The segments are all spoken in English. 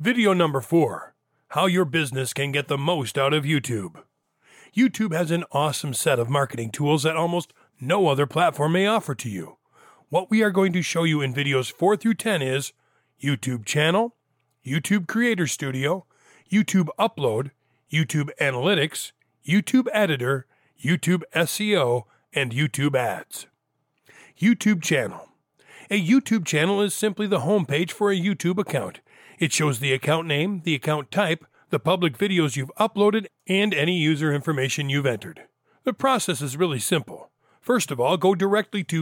Video number 4. How your business can get the most out of YouTube. YouTube has an awesome set of marketing tools that almost no other platform may offer to you. What we are going to show you in videos 4 through 10 is YouTube Channel, YouTube Creator Studio, YouTube Upload, YouTube Analytics, YouTube Editor, YouTube SEO, and YouTube Ads. YouTube Channel. A YouTube channel is simply the homepage for a YouTube account. It shows the account name, the account type, the public videos you've uploaded, and any user information you've entered. The process is really simple. First of all, go directly to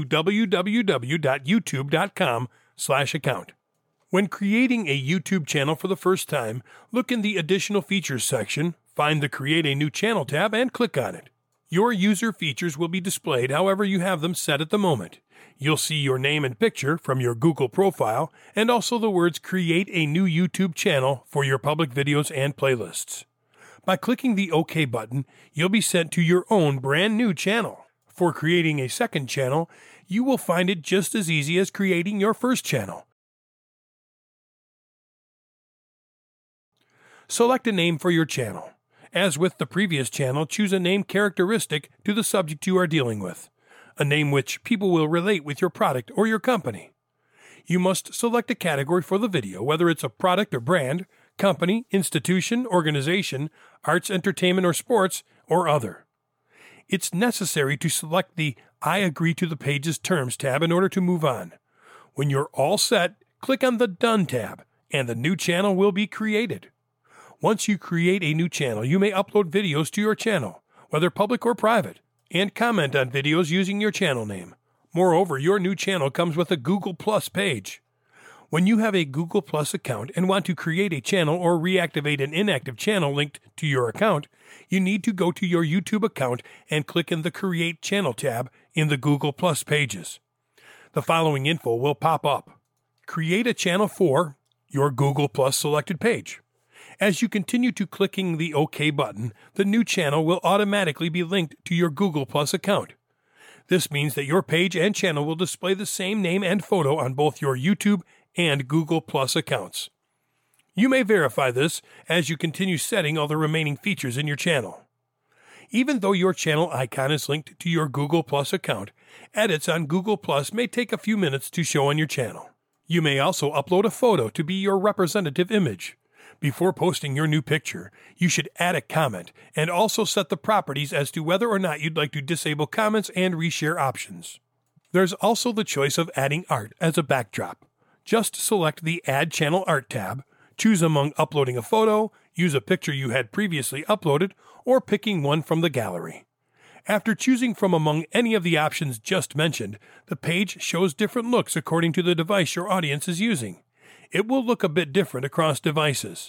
www.youtube.com/account. When creating a YouTube channel for the first time, look in the Additional Features section, find the Create a New Channel tab, and click on it. Your user features will be displayed however you have them set at the moment. You'll see your name and picture from your Google profile, and also the words Create a New YouTube Channel for your public videos and playlists. By clicking the OK button, you'll be sent to your own brand new channel. For creating a second channel, you will find it just as easy as creating your first channel. Select a name for your channel. As with the previous channel, choose a name characteristic to the subject you are dealing with, a name which people will relate with your product or your company. You must select a category for the video, whether it's a product or brand, company, institution, organization, arts, entertainment, or sports, or other. It's necessary to select the I agree to the page's terms tab in order to move on. When you're all set, click on the Done tab, and the new channel will be created. Once you create a new channel, you may upload videos to your channel, whether public or private, and comment on videos using your channel name. Moreover, your new channel comes with a Google Plus page. When you have a Google Plus account and want to create a channel or reactivate an inactive channel linked to your account, you need to go to your YouTube account and click in the Create Channel tab in the Google Plus pages. The following info will pop up. Create a channel for your Google Plus selected page. As you continue to clicking the OK button, the new channel will automatically be linked to your Google Plus account. This means that your page and channel will display the same name and photo on both your YouTube and Google Plus accounts. You may verify this as you continue setting all the remaining features in your channel. Even though your channel icon is linked to your Google Plus account, edits on Google Plus may take a few minutes to show on your channel. You may also upload a photo to be your representative image. Before posting your new picture, you should add a comment and also set the properties as to whether or not you'd like to disable comments and reshare options. There's also the choice of adding art as a backdrop. Just select the Add Channel Art tab, choose among uploading a photo, use a picture you had previously uploaded, or picking one from the gallery. After choosing from among any of the options just mentioned, the page shows different looks according to the device your audience is using. It will look a bit different across devices.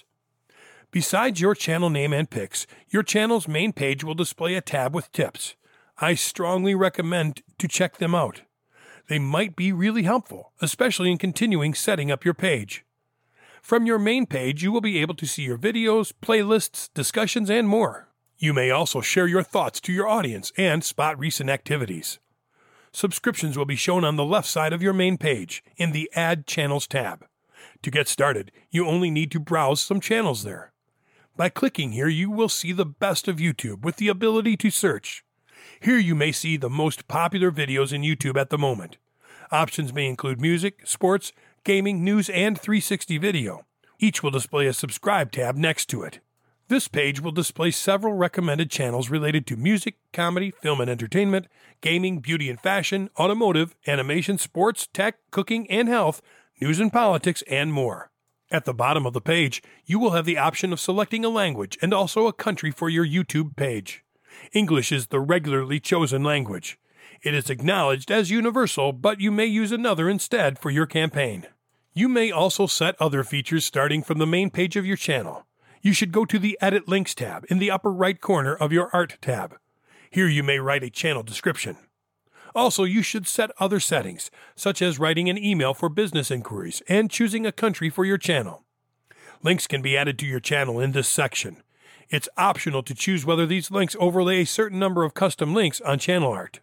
Besides your channel name and pics, your channel's main page will display a tab with tips. I strongly recommend to check them out. They might be really helpful, especially in continuing setting up your page. From your main page, you will be able to see your videos, playlists, discussions, and more. You may also share your thoughts to your audience and spot recent activities. Subscriptions will be shown on the left side of your main page in the Add Channels tab. To get started, you only need to browse some channels there. By clicking here, you will see the best of YouTube with the ability to search. Here you may see the most popular videos in YouTube at the moment. Options may include music, sports, gaming, news, and 360 video. Each will display a subscribe tab next to it. This page will display several recommended channels related to music, comedy, film and entertainment, gaming, beauty and fashion, automotive, animation, sports, tech, cooking and health, news and politics, and more. At the bottom of the page, you will have the option of selecting a language and also a country for your YouTube page. English is the regularly chosen language. It is acknowledged as universal, but you may use another instead for your campaign. You may also set other features starting from the main page of your channel. You should go to the Edit Links tab in the upper right corner of your Art tab. Here you may write a channel description. Also, you should set other settings, such as writing an email for business inquiries and choosing a country for your channel. Links can be added to your channel in this section. It's optional to choose whether these links overlay a certain number of custom links on channel art.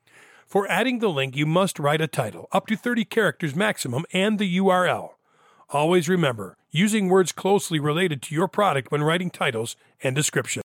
For adding the link, you must write a title, up to 30 characters maximum, and the URL. Always remember, using words closely related to your product when writing titles and descriptions.